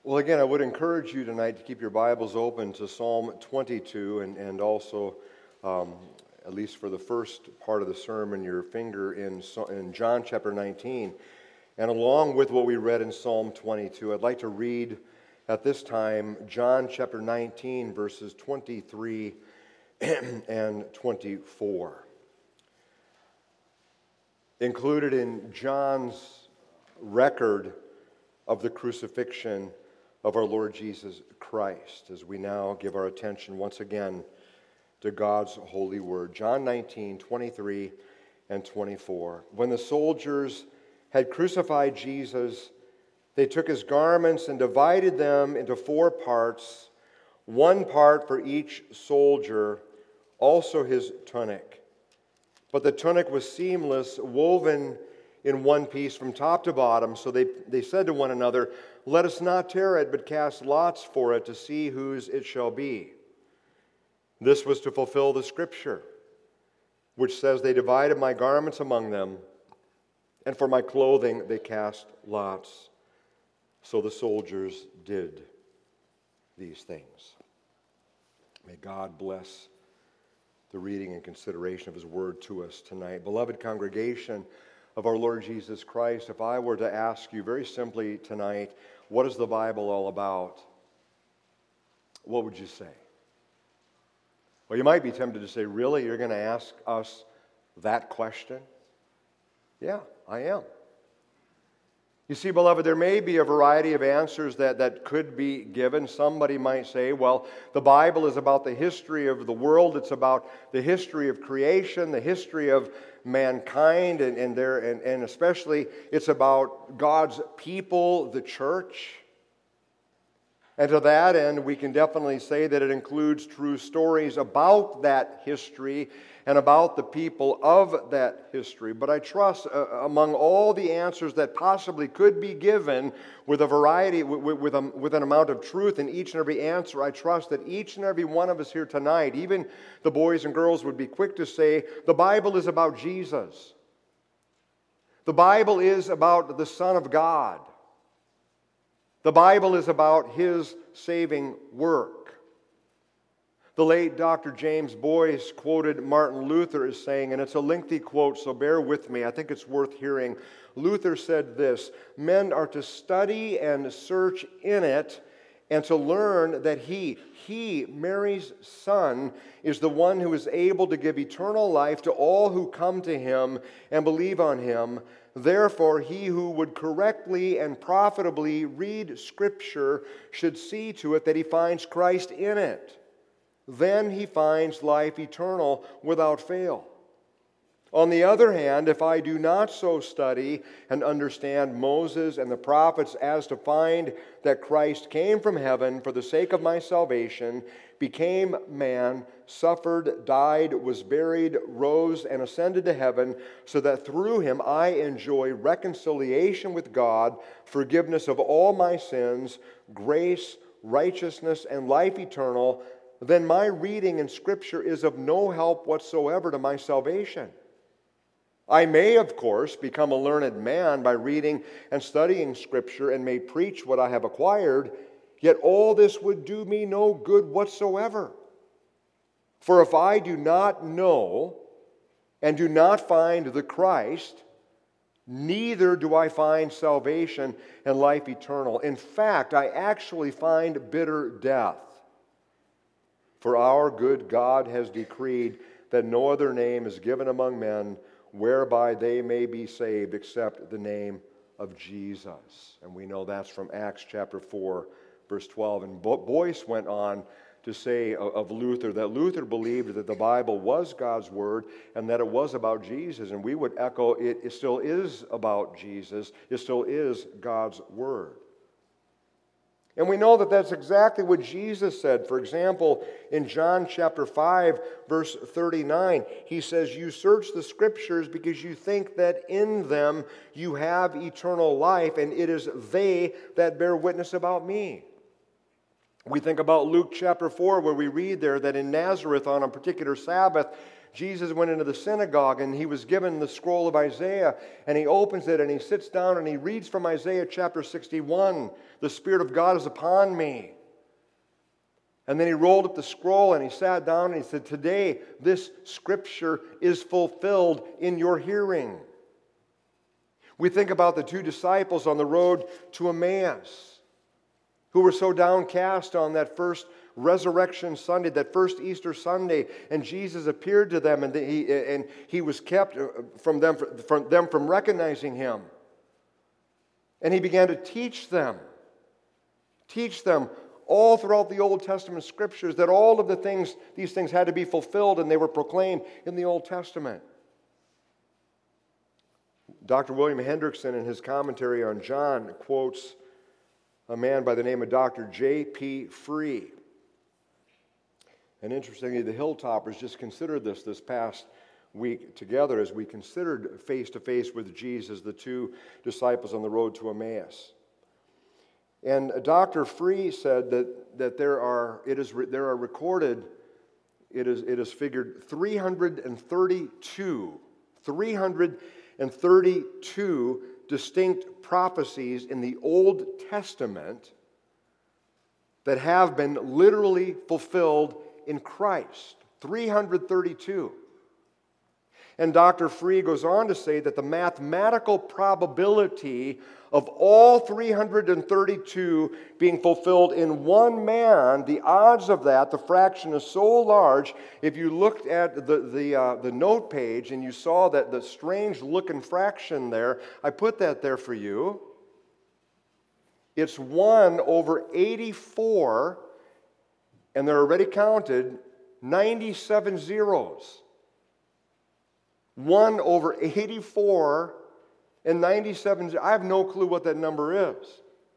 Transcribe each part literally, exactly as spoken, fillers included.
Well, again, I would encourage you tonight to keep your Bibles open to Psalm twenty-two and, and also, um, at least for the first part of the sermon, your finger in, in John chapter nineteen. And along with what we read in Psalm twenty-two, I'd like to read at this time John chapter nineteen, verses twenty-three and twenty-four. Included in John's record of the crucifixion of our Lord Jesus Christ, as we now give our attention once again to God's holy word. John nineteen, twenty-three and twenty-four. When the soldiers had crucified Jesus, they took his garments and divided them into four parts, one part for each soldier, also his tunic. But the tunic was seamless, woven in one piece from top to bottom. So they, they said to one another, "Let us not tear it, but cast lots for it to see whose it shall be." This was to fulfill the scripture, which says, "They divided my garments among them, and for my clothing they cast lots." So the soldiers did these things. May God bless the reading and consideration of his word to us tonight. Beloved congregation of our Lord Jesus Christ, if I were to ask you very simply tonight, what is the Bible all about? What would you say? Well, you might be tempted to say, really? You're going to ask us that question? Yeah, I am. You see, beloved, there may be a variety of answers that, that could be given. Somebody might say, well, the Bible is about the history of the world. It's about the history of creation, the history of mankind, and, and, there, and, and especially it's about God's people, the church. And to that end, we can definitely say that it includes true stories about that history and about the people of that history. But I trust uh, among all the answers that possibly could be given with a variety, with, with, a, with an amount of truth in each and every answer, I trust that each and every one of us here tonight, even the boys and girls, would be quick to say, the Bible is about Jesus. The Bible is about the Son of God. The Bible is about his saving work. The late Doctor James Boyce quoted Martin Luther as saying, and it's a lengthy quote, so bear with me, I think it's worth hearing. Luther said this, "Men are to study and search in it and to learn that he, he, Mary's Son, is the one who is able to give eternal life to all who come to him and believe on him. Therefore, he who would correctly and profitably read Scripture should see to it that he finds Christ in it. Then he finds life eternal without fail. On the other hand, if I do not so study and understand Moses and the prophets as to find that Christ came from heaven for the sake of my salvation, became man, suffered, died, was buried, rose, and ascended to heaven, so that through him I enjoy reconciliation with God, forgiveness of all my sins, grace, righteousness, and life eternal, then my reading in Scripture is of no help whatsoever to my salvation. I may, of course, become a learned man by reading and studying Scripture and may preach what I have acquired, yet all this would do me no good whatsoever. For if I do not know and do not find the Christ, neither do I find salvation and life eternal. In fact, I actually find bitter death. For our good God has decreed that no other name is given among men whereby they may be saved except the name of Jesus." And we know that's from Acts chapter four, verse twelve. And Boyce went on to say of Luther that Luther believed that the Bible was God's word and that it was about Jesus. And we would echo it, it still is about Jesus. It still is God's word. And we know that that's exactly what Jesus said. For example, in John chapter five, verse thirty-nine, he says, "You search the Scriptures because you think that in them you have eternal life, and it is they that bear witness about me." We think about Luke chapter four, where we read there that in Nazareth on a particular Sabbath, Jesus went into the synagogue and he was given the scroll of Isaiah, and he opens it and he sits down and he reads from Isaiah chapter sixty-one, "The Spirit of God is upon me." And then he rolled up the scroll and he sat down and he said, "Today this scripture is fulfilled in your hearing." We think about the two disciples on the road to Emmaus who were so downcast on that first Resurrection Sunday, that first Easter Sunday, and Jesus appeared to them, and he, and he was kept from them, from them from recognizing him. And he began to teach them, teach them all throughout the Old Testament scriptures that all of the things, these things had to be fulfilled, and they were proclaimed in the Old Testament. Doctor William Hendrickson, in his commentary on John, quotes a man by the name of Doctor J P Free. And interestingly, the Hilltoppers just considered this this past week together as we considered face-to-face with Jesus, the two disciples on the road to Emmaus. And Doctor Free said that, that there are, it is, there are recorded, it is, it is figured three hundred thirty-two, three hundred thirty-two distinct prophecies in the Old Testament that have been literally fulfilled in Christ. three hundred thirty-two. And Doctor Free goes on to say that the mathematical probability of all three hundred thirty-two being fulfilled in one man, the odds of that, the fraction is so large, if you looked at the, the, uh, the note page and you saw that the strange looking fraction there, I put that there for you. It's one over eighty-four, and they're already counted, ninety-seven zeros. one over eighty-four and ninety-seven. I have no clue what that number is.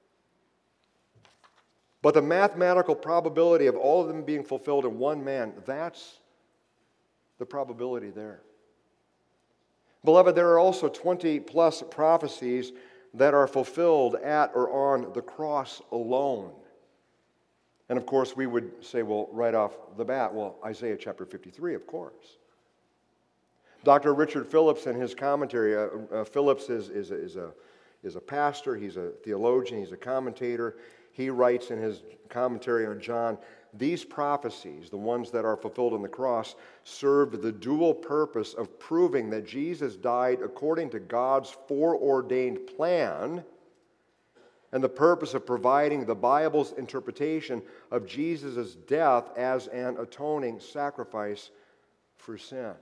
But the mathematical probability of all of them being fulfilled in one man, that's the probability there. Beloved, there are also twenty plus prophecies that are fulfilled at or on the cross alone. And of course, we would say, well, right off the bat, well, Isaiah chapter fifty-three, of course. Doctor Richard Phillips, in his commentary, uh, uh, Phillips is, is, a, is, a, is a pastor, he's a theologian, he's a commentator. He writes in his commentary on John, these prophecies, the ones that are fulfilled on the cross, served the dual purpose of proving that Jesus died according to God's foreordained plan, and the purpose of providing the Bible's interpretation of Jesus' death as an atoning sacrifice for sin.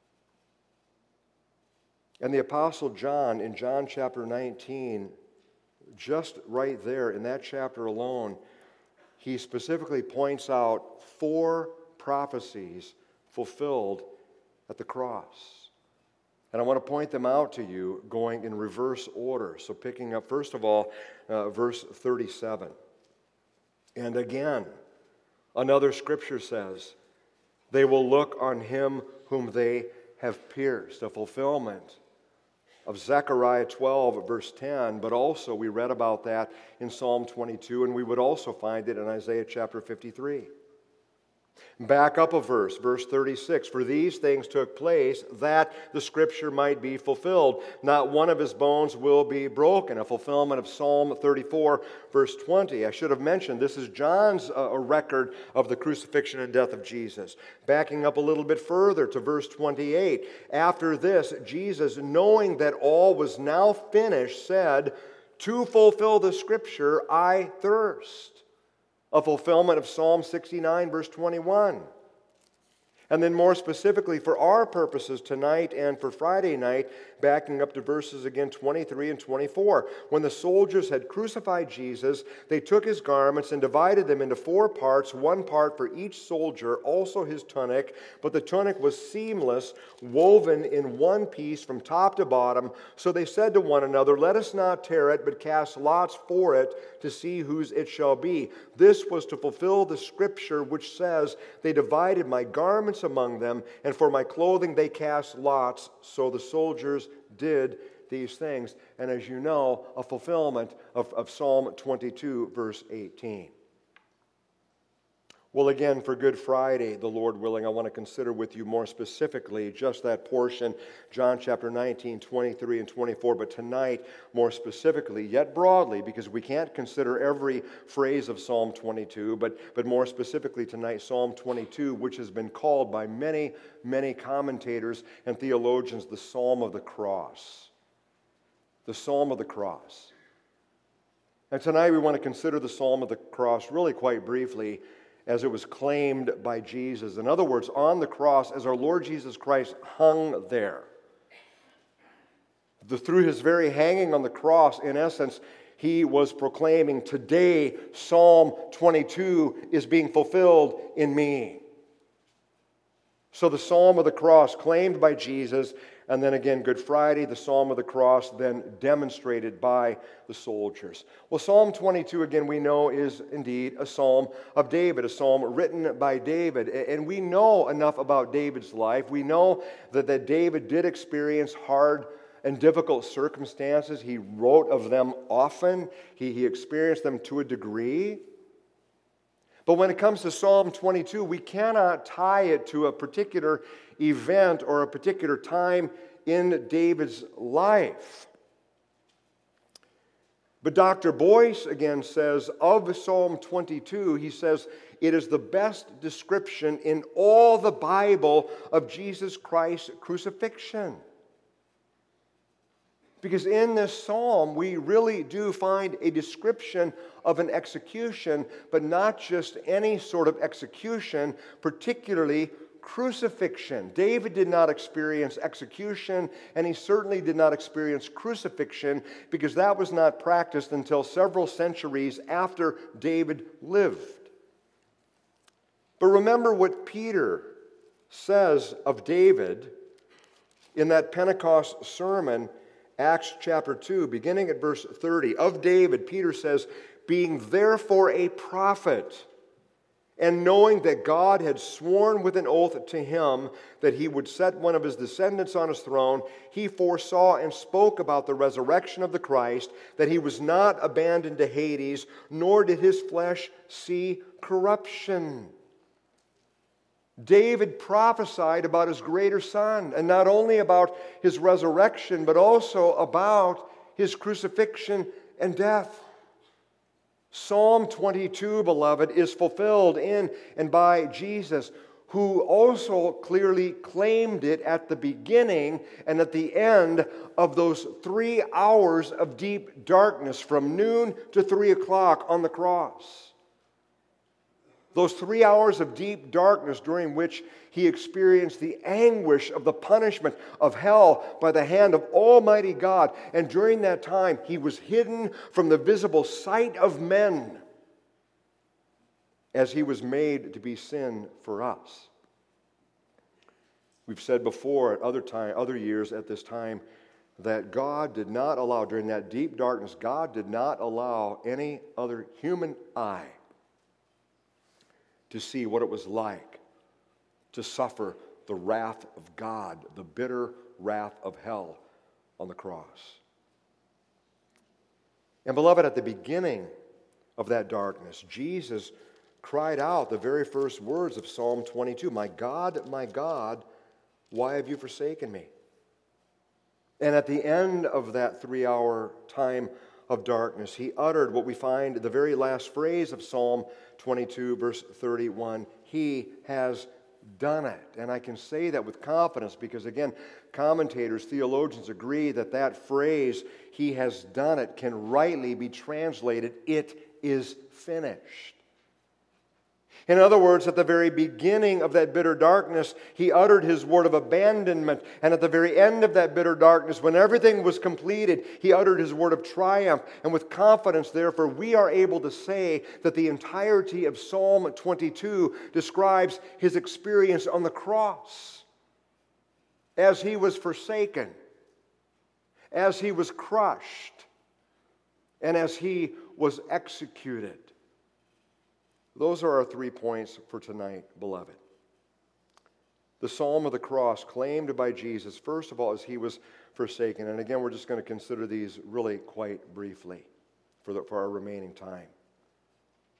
And the Apostle John, in John chapter nineteen, just right there in that chapter alone, he specifically points out four prophecies fulfilled at the cross. And I want to point them out to you going in reverse order. So picking up, first of all, uh, verse thirty-seven. And again, another scripture says, they will look on him whom they have pierced, a fulfillment of Zechariah twelve, verse ten, but also we read about that in Psalm twenty-two, and we would also find it in Isaiah chapter fifty-three. Back up a verse, verse thirty-six. For these things took place that the scripture might be fulfilled. Not one of his bones will be broken. A fulfillment of Psalm thirty-four, verse twenty. I should have mentioned this is John's uh, a record of the crucifixion and death of Jesus. Backing up a little bit further to verse twenty-eight. After this, Jesus, knowing that all was now finished, said, to fulfill the scripture, I thirst. A fulfillment of Psalm sixty-nine, verse twenty-one. And then more specifically for our purposes tonight and for Friday night, backing up to verses again twenty-three and twenty-four. When the soldiers had crucified Jesus, they took his garments and divided them into four parts, one part for each soldier, also his tunic. But the tunic was seamless, woven in one piece from top to bottom. So they said to one another, let us not tear it, but cast lots for it to see whose it shall be. This was to fulfill the scripture which says, they divided my garments among them, and for my clothing they cast lots. So the soldiers did these things. And as you know, a fulfillment of, of Psalm twenty-two, verse eighteen. Well, again, for Good Friday, the Lord willing, I want to consider with you more specifically just that portion, John chapter nineteen, twenty-three and twenty-four. But tonight, more specifically, yet broadly, because we can't consider every phrase of Psalm twenty-two, but, but more specifically tonight, Psalm twenty-two, which has been called by many, many commentators and theologians the Psalm of the Cross. The Psalm of the Cross. And tonight we want to consider the Psalm of the Cross really quite briefly, as it was claimed by Jesus. In other words, on the cross, as our Lord Jesus Christ hung there. The, through his very hanging on the cross, in essence, he was proclaiming, today, Psalm twenty-two is being fulfilled in me. So the Psalm of the Cross, claimed by Jesus, and then again, Good Friday, the Psalm of the Cross, then demonstrated by the soldiers. Well, Psalm twenty-two, again, we know is indeed a psalm of David, a psalm written by David. And we know enough about David's life. We know that, that David did experience hard and difficult circumstances. He wrote of them often. He, he experienced them to a degree. But when it comes to Psalm twenty-two, we cannot tie it to a particular event or a particular time in David's life. But Doctor Boyce again says of Psalm twenty-two, he says, it is the best description in all the Bible of Jesus Christ's crucifixion. Because in this psalm, we really do find a description of an execution, but not just any sort of execution, particularly crucifixion. David did not experience execution, and he certainly did not experience crucifixion, because that was not practiced until several centuries after David lived. But remember what Peter says of David in that Pentecost sermon, Acts chapter two, beginning at verse thirty. Of David, Peter says, being therefore a prophet, and knowing that God had sworn with an oath to him that he would set one of his descendants on his throne, he foresaw and spoke about the resurrection of the Christ, that he was not abandoned to Hades, nor did his flesh see corruption. David prophesied about his greater son, and not only about his resurrection, but also about his crucifixion and death. Psalm twenty-two, beloved, is fulfilled in and by Jesus, who also clearly claimed it at the beginning and at the end of those three hours of deep darkness from noon to three o'clock on the cross. Those three hours of deep darkness during which he experienced the anguish of the punishment of hell by the hand of Almighty God. And during that time, he was hidden from the visible sight of men as he was made to be sin for us. We've said before at other time, other years at this time, that God did not allow, during that deep darkness, God did not allow any other human eye to see what it was like to suffer the wrath of God, the bitter wrath of hell on the cross. And beloved, at the beginning of that darkness, Jesus cried out the very first words of Psalm twenty-two, "My God, my God, why have you forsaken me?" And at the end of that three-hour time of darkness, he uttered what we find the very last phrase of Psalm twenty-two, verse thirty-one, "He has done it." And I can say that with confidence because, again, commentators, theologians agree that that phrase, "He has done it," can rightly be translated, "It is finished." In other words, at the very beginning of that bitter darkness, he uttered his word of abandonment. And at the very end of that bitter darkness, when everything was completed, he uttered his word of triumph. And with confidence, therefore, we are able to say that the entirety of Psalm twenty-two describes his experience on the cross as he was forsaken, as he was crushed, and as he was executed. Those are our three points for tonight, beloved. The Psalm of the Cross, claimed by Jesus, first of all, as he was forsaken. And again, we're just going to consider these really quite briefly for, the, for our remaining time.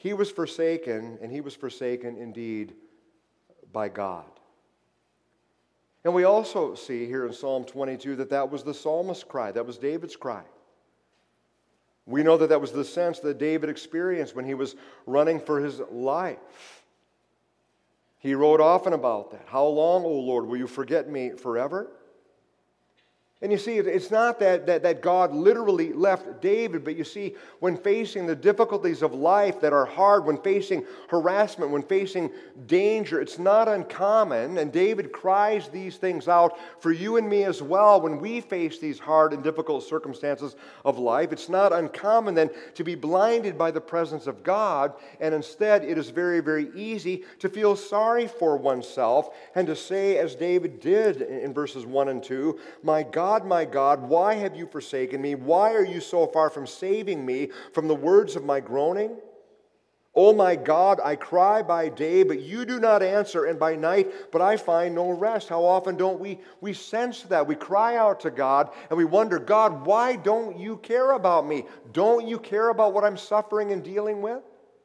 He was forsaken, and he was forsaken indeed by God. And we also see here in Psalm twenty-two that that was the psalmist's cry. That was David's cry. We know that that was the sense that David experienced when he was running for his life. He wrote often about that. How long, O Lord, will you forget me forever? And you see, it's not that, that, that God literally left David, but you see, when facing the difficulties of life that are hard, when facing harassment, when facing danger, it's not uncommon, and David cries these things out for you and me as well when we face these hard and difficult circumstances of life. It's not uncommon then to be blinded by the presence of God, and instead it is very, very easy to feel sorry for oneself and to say, as David did in verses one and two, my God, my God, why have you forsaken me? Why are you so far from saving me from the words of my groaning? Oh my God, I cry by day, but you do not answer, and by night, but I find no rest. How often don't we, we sense that? We cry out to God, and we wonder, God, why don't you care about me? Don't you care about what I'm suffering and dealing with?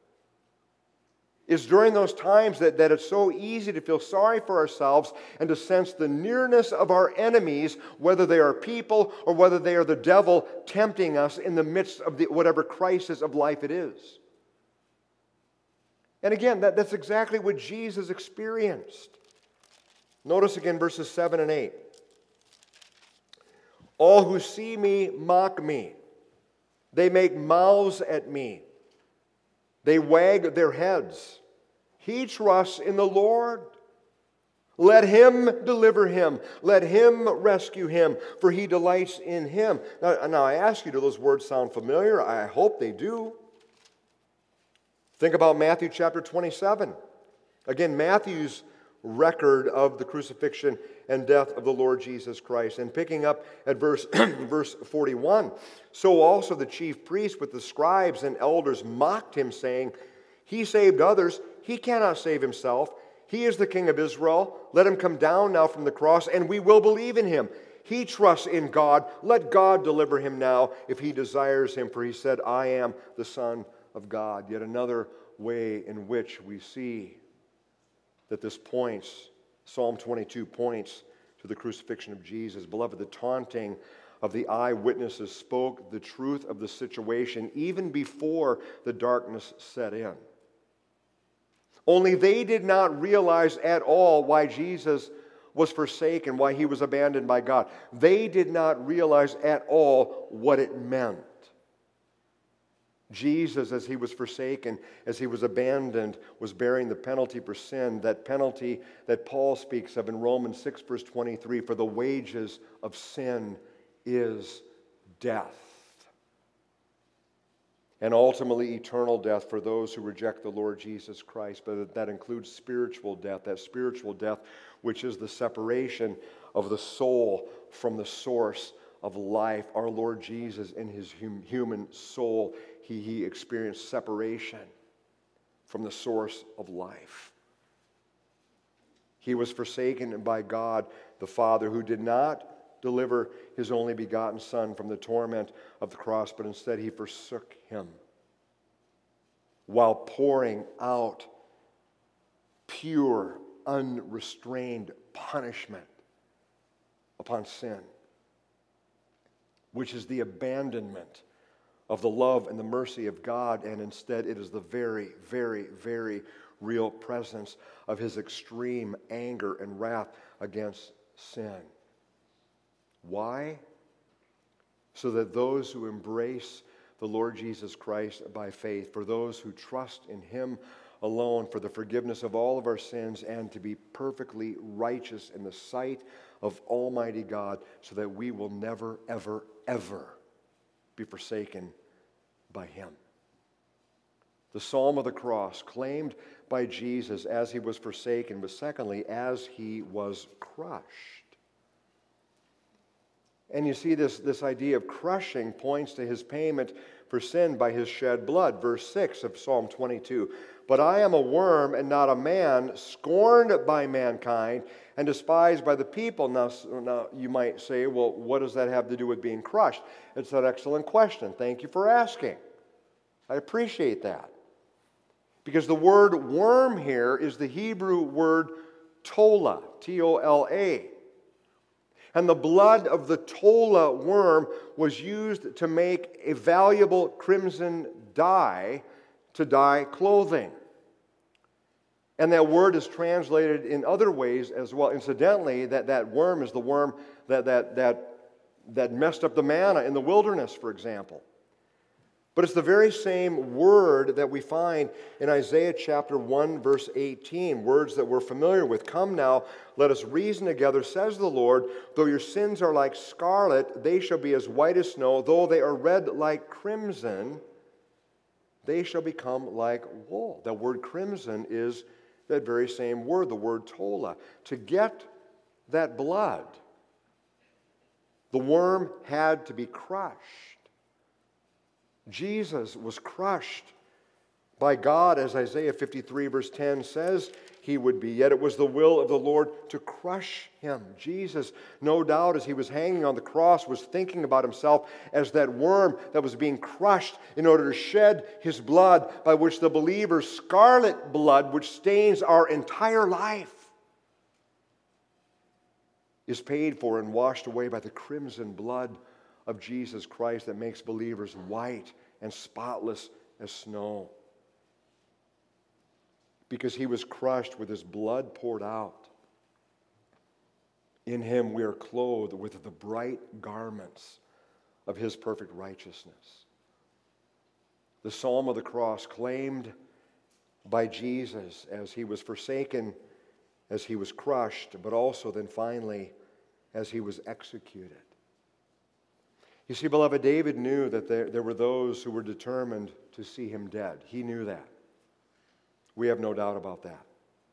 It's during those times that, that it's so easy to feel sorry for ourselves and to sense the nearness of our enemies, whether they are people or whether they are the devil tempting us in the midst of the, whatever crisis of life it is. And again, that, that's exactly what Jesus experienced. Notice again verses seven and eight. All who see me mock me. They make mouths at me. They wag their heads. He trusts in the Lord. Let him deliver him. Let him rescue him, for he delights in him. Now, now I ask you, do those words sound familiar? I hope they do. Think about Matthew chapter twenty-seven. Again, Matthew's record of the crucifixion and death of the Lord Jesus Christ. And picking up at verse, verse forty-one, so also the chief priests with the scribes and elders mocked him, saying, he saved others, he cannot save himself. He is the King of Israel. Let him come down now from the cross, and we will believe in him. He trusts in God. Let God deliver him now if he desires him, for he said, I am the Son of God. Yet another way in which we see that this points, Psalm twenty-two points to the crucifixion of Jesus. Beloved, the taunting of the eyewitnesses spoke the truth of the situation even before the darkness set in. Only they did not realize at all why Jesus was forsaken, why he was abandoned by God. They did not realize at all what it meant. Jesus, as he was forsaken, as he was abandoned, was bearing the penalty for sin, that penalty that Paul speaks of in Romans six, verse twenty-three, for the wages of sin is death. And ultimately eternal death for those who reject the Lord Jesus Christ. But that includes spiritual death, that spiritual death which is the separation of the soul from the source of life. Our Lord Jesus, in his hum- human soul, he, he experienced separation from the source of life. He was forsaken by God the Father, who did not deliver his only begotten Son from the torment of the cross, but instead he forsook him while pouring out pure, unrestrained punishment upon sin, which is the abandonment of the love and the mercy of God, and instead it is the very, very, very real presence of his extreme anger and wrath against sin. Why? So that those who embrace the Lord Jesus Christ by faith, for those who trust in him alone for the forgiveness of all of our sins and to be perfectly righteous in the sight of Almighty God, so that we will never, ever, ever be forsaken by him. The Psalm of the Cross, claimed by Jesus as he was forsaken, but secondly, as he was crushed. And you see this, this idea of crushing points to his payment for sin by his shed blood. Verse six of Psalm twenty-two. But I am a worm and not a man, scorned by mankind and despised by the people. Now, now you might say, well, what does that have to do with being crushed? It's an excellent question. Thank you for asking. I appreciate that. Because the word worm here is the Hebrew word tola, T O L A. And the blood of the tola worm was used to make a valuable crimson dye to dye clothing. And that word is translated in other ways as well. Incidentally, that, that worm is the worm that, that, that, that messed up the manna in the wilderness, for example. But it's the very same word that we find in Isaiah chapter one, verse eighteen, words that we're familiar with. Come now, let us reason together, says the Lord. Though your sins are like scarlet, they shall be as white as snow. Though they are red like crimson, they shall become like wool. The word crimson is that very same word, the word tola. To get that blood, the worm had to be crushed. Jesus was crushed by God, as Isaiah fifty-three verse ten says he would be. Yet it was the will of the Lord to crush him. Jesus, no doubt, as he was hanging on the cross, was thinking about himself as that worm that was being crushed in order to shed his blood, by which the believer's scarlet blood, which stains our entire life, is paid for and washed away by the crimson blood of Jesus Christ that makes believers white and spotless as snow. Because he was crushed with his blood poured out. In him we are clothed with the bright garments of his perfect righteousness. The Psalm of the Cross, claimed by Jesus as he was forsaken, as he was crushed, but also then finally as he was executed. You see, beloved, David knew that there, there were those who were determined to see him dead. He knew that. We have no doubt about that.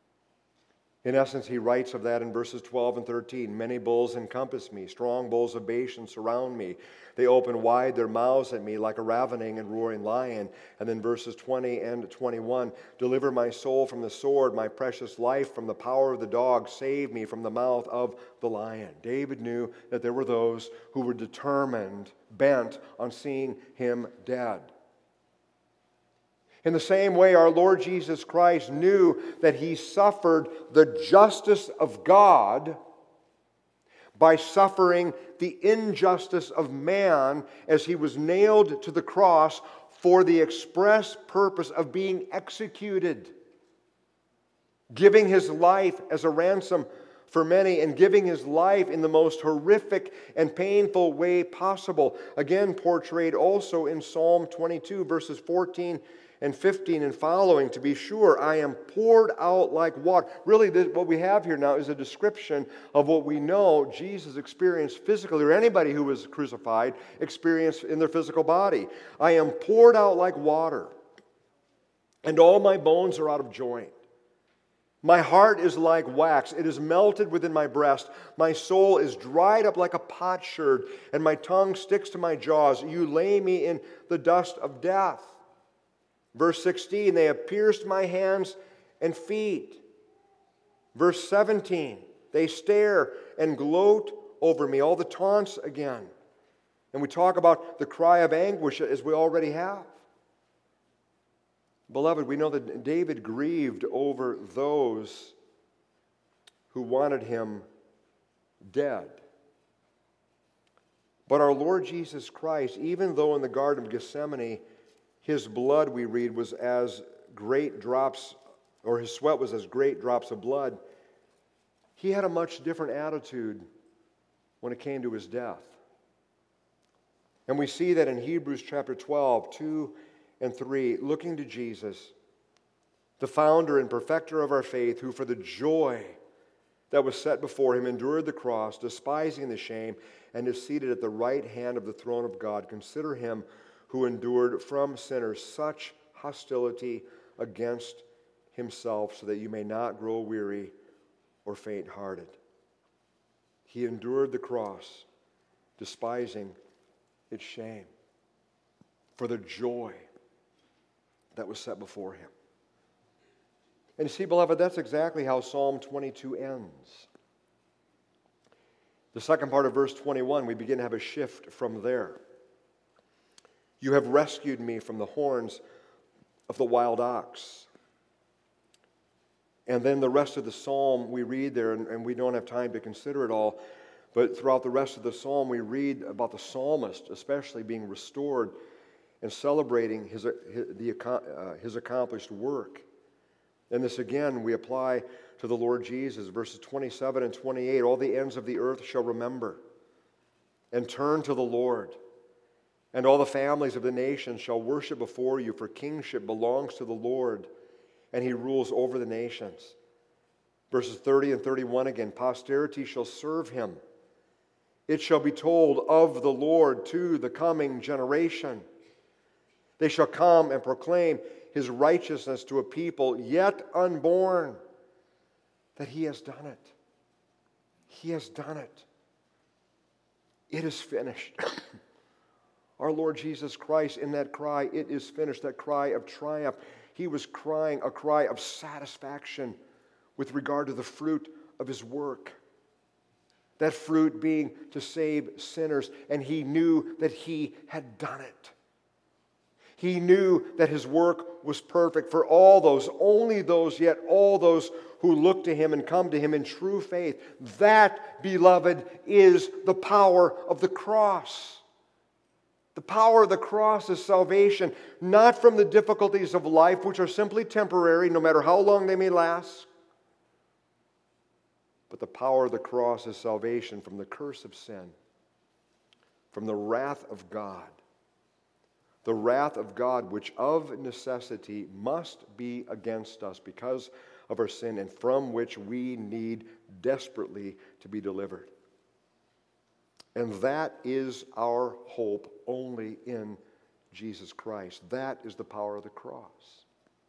In essence, he writes of that in verses twelve and thirteen. Many bulls encompass me, strong bulls of Bashan surround me. They open wide their mouths at me like a ravening and roaring lion. And then verses twenty and twenty-one. Deliver my soul from the sword, my precious life from the power of the dog. Save me from the mouth of the lion. David knew that there were those who were determined, bent on seeing him dead. In the same way, our Lord Jesus Christ knew that he suffered the justice of God by suffering the injustice of man as he was nailed to the cross for the express purpose of being executed, giving his life as a ransom for many, and giving his life in the most horrific and painful way possible. Again, portrayed also in Psalm twenty-two, verses fourteen and fifteen and following. To be sure, I am poured out like water. Really, this, what we have here now is a description of what we know Jesus experienced physically, or anybody who was crucified experienced in their physical body. I am poured out like water, and all my bones are out of joint. My heart is like wax. It is melted within my breast. My soul is dried up like a potsherd, and my tongue sticks to my jaws. You lay me in the dust of death. Verse sixteen, they have pierced my hands and feet. Verse seventeen, they stare and gloat over me. All the taunts again. And we talk about the cry of anguish as we already have. Beloved, we know that David grieved over those who wanted him dead. But our Lord Jesus Christ, even though in the Garden of Gethsemane, his blood, we read, was as great drops, or his sweat was as great drops of blood, he had a much different attitude when it came to his death. And we see that in Hebrews chapter twelve, two and three, looking to Jesus, the founder and perfecter of our faith, who for the joy that was set before him endured the cross, despising the shame, and is seated at the right hand of the throne of God. Consider him who endured from sinners such hostility against himself, so that you may not grow weary or faint-hearted. He endured the cross, despising its shame, for the joy that was set before him. And you see, beloved, that's exactly how Psalm twenty-two ends. The second part of verse twenty-one, we begin to have a shift from there. You have rescued me from the horns of the wild ox. And then the rest of the psalm we read there, and, and we don't have time to consider it all, but throughout the rest of the psalm we read about the psalmist especially being restored and celebrating his, his, the, uh, his accomplished work. And this again we apply to the Lord Jesus, verses twenty-seven and twenty-eight. All the ends of the earth shall remember and turn to the Lord, and all the families of the nations shall worship before you, for kingship belongs to the Lord, and he rules over the nations. Verses thirty and thirty-one again, posterity shall serve him. It shall be told of the Lord to the coming generation. They shall come and proclaim his righteousness to a people yet unborn, that he has done it. He has done it. It is finished. Our Lord Jesus Christ, in that cry, it is finished, that cry of triumph, he was crying a cry of satisfaction with regard to the fruit of his work. That fruit being to save sinners, and he knew that he had done it. He knew that his work was perfect for all those, only those, yet all those who look to him and come to him in true faith. That, beloved, is the power of the cross. The power of the cross is salvation, not from the difficulties of life, which are simply temporary, no matter how long they may last. But the power of the cross is salvation from the curse of sin, from the wrath of God. The wrath of God, which of necessity must be against us because of our sin, and from which we need desperately to be delivered. And that is our hope only in Jesus Christ. That is the power of the cross.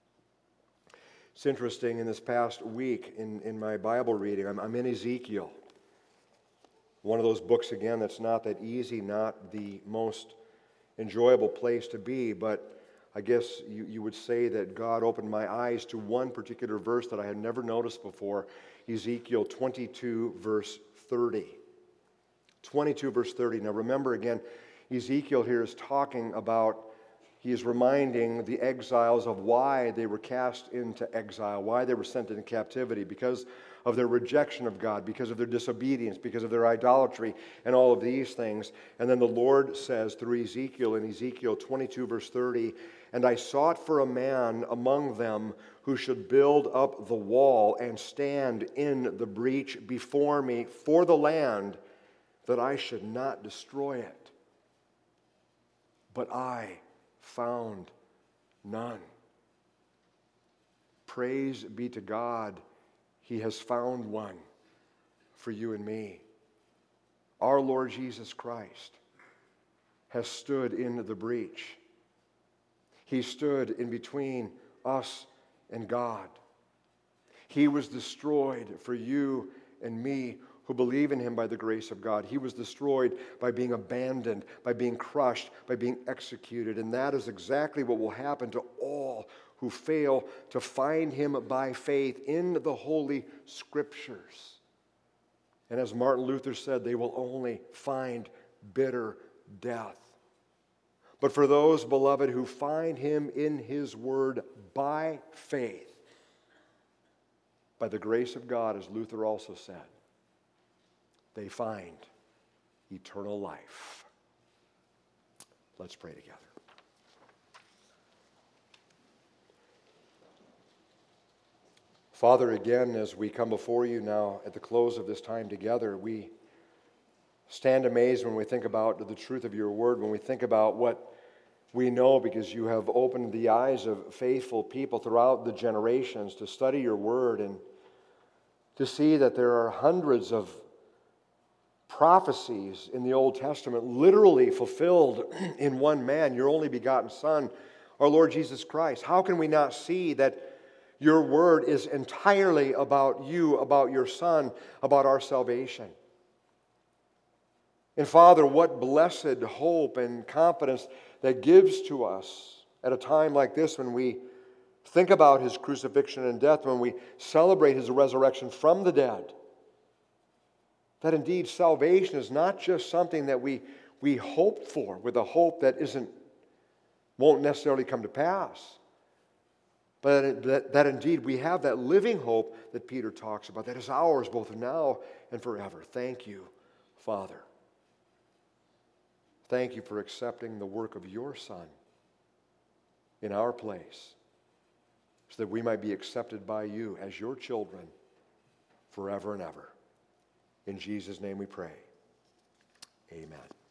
It's interesting, in this past week in, in my Bible reading, I'm, I'm in Ezekiel. One of those books, again, that's not that easy, not the most enjoyable place to be, but I guess you, you would say that God opened my eyes to one particular verse that I had never noticed before, Ezekiel twenty-two, verse thirty. twenty-two, verse thirty. Now remember again, Ezekiel here is talking about, he is reminding the exiles of why they were cast into exile, why they were sent into captivity, because of their rejection of God, because of their disobedience, because of their idolatry, and all of these things. And then the Lord says through Ezekiel in Ezekiel twenty-two, verse thirty, and I sought for a man among them who should build up the wall and stand in the breach before me for the land, that I should not destroy it. But I found none. Praise be to God, he has found one for you and me. Our Lord Jesus Christ has stood in the breach. He stood in between us and God. He was destroyed for you and me who believe in him by the grace of God. He was destroyed by being abandoned, by being crushed, by being executed. And that is exactly what will happen to all who fail to find him by faith in the Holy Scriptures. And as Martin Luther said, they will only find bitter death. But for those, beloved, who find him in his word by faith, by the grace of God, as Luther also said, they find eternal life. Let's pray together. Father, again, as we come before you now at the close of this time together, we stand amazed when we think about the truth of your word, when we think about what we know because you have opened the eyes of faithful people throughout the generations to study your word and to see that there are hundreds of prophecies in the Old Testament literally fulfilled in one man, your only begotten Son, our Lord Jesus Christ. How can we not see that your word is entirely about you, about your Son, about our salvation? And Father, what blessed hope and confidence that gives to us at a time like this when we think about his crucifixion and death, when we celebrate his resurrection from the dead. That indeed salvation is not just something that we, we hope for with a hope that isn't, won't necessarily come to pass. But that, that indeed we have that living hope that Peter talks about, that is ours both now and forever. Thank you, Father. Thank you for accepting the work of your Son in our place, so that we might be accepted by you as your children forever and ever. In Jesus' name we pray. Amen.